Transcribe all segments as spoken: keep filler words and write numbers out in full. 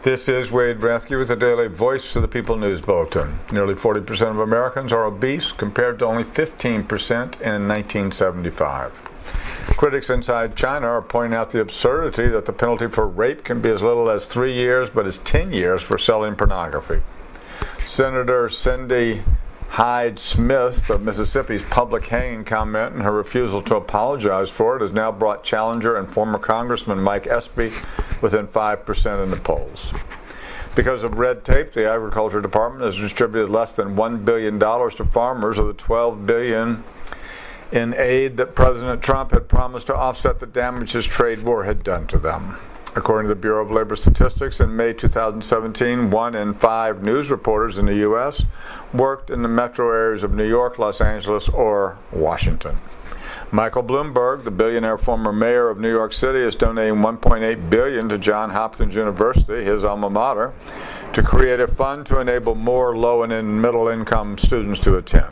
This is Wade Rathke with the Daily Voice of the People News Bulletin. Nearly forty percent of Americans are obese, compared to only fifteen percent in nineteen seventy-five. Critics inside China are pointing out the absurdity that the penalty for rape can be as little as three years, but as ten years for selling pornography. Senator Cindy Hyde-Smith of Mississippi's public hanging comment and her refusal to apologize for it has now brought challenger and former Congressman Mike Espy within five percent in the polls. Because of red tape, the Agriculture Department has distributed less than one billion dollars to farmers of the twelve billion dollars in aid that President Trump had promised to offset the damage his trade war had done to them. According to the Bureau of Labor Statistics, in May two thousand seventeen, one in five news reporters in the U S worked in the metro areas of New York, Los Angeles, or Washington. Michael Bloomberg, the billionaire former mayor of New York City, is donating one point eight billion dollars to Johns Hopkins University, his alma mater, to create a fund to enable more low and middle-income students to attend.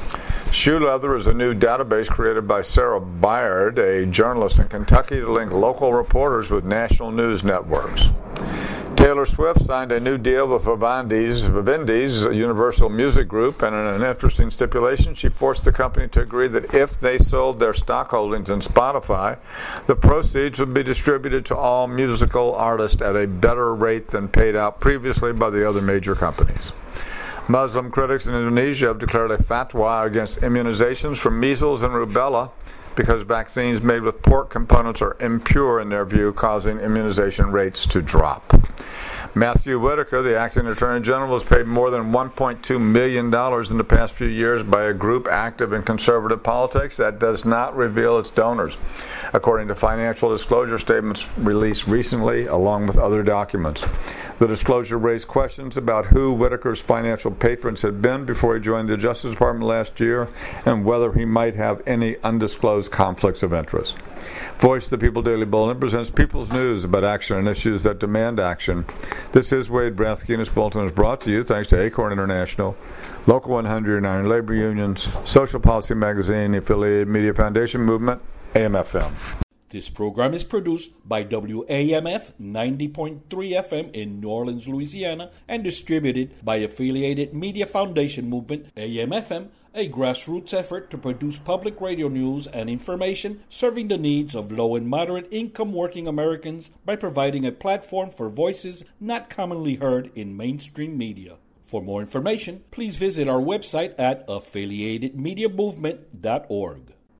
Shoe Leather is a new database created by Sarah Byard, a journalist in Kentucky, to link local reporters with national news networks. Taylor Swift signed a new deal with Vivendi's, Vivendi's Universal Music Group, and in an interesting stipulation, she forced the company to agree that if they sold their stock holdings in Spotify, the proceeds would be distributed to all musical artists at a better rate than paid out previously by the other major companies. Muslim critics in Indonesia have declared a fatwa against immunizations for measles and rubella because vaccines made with pork components are impure in their view, causing immunization rates to drop. Matthew Whitaker, the acting Attorney General, was paid more than one point two million dollars in the past few years by a group active in conservative politics that does not reveal its donors, according to financial disclosure statements released recently, along with other documents. The disclosure raised questions about who Whitaker's financial patrons had been before he joined the Justice Department last year and whether he might have any undisclosed conflicts of interest. Voice of the People Daily Bulletin presents People's News about action and issues that demand action. This is Wade Rathke, and this bulletin is brought to you thanks to Acorn International, Local one hundred nine Labor Unions, Social Policy Magazine, the Affiliated Media Foundation Movement, A M F M. This program is produced by W A M F ninety point three F M in New Orleans, Louisiana, and distributed by Affiliated Media Foundation Movement, A M F M, a grassroots effort to produce public radio news and information serving the needs of low and moderate income working Americans by providing a platform for voices not commonly heard in mainstream media. For more information, please visit our website at affiliated media movement dot org.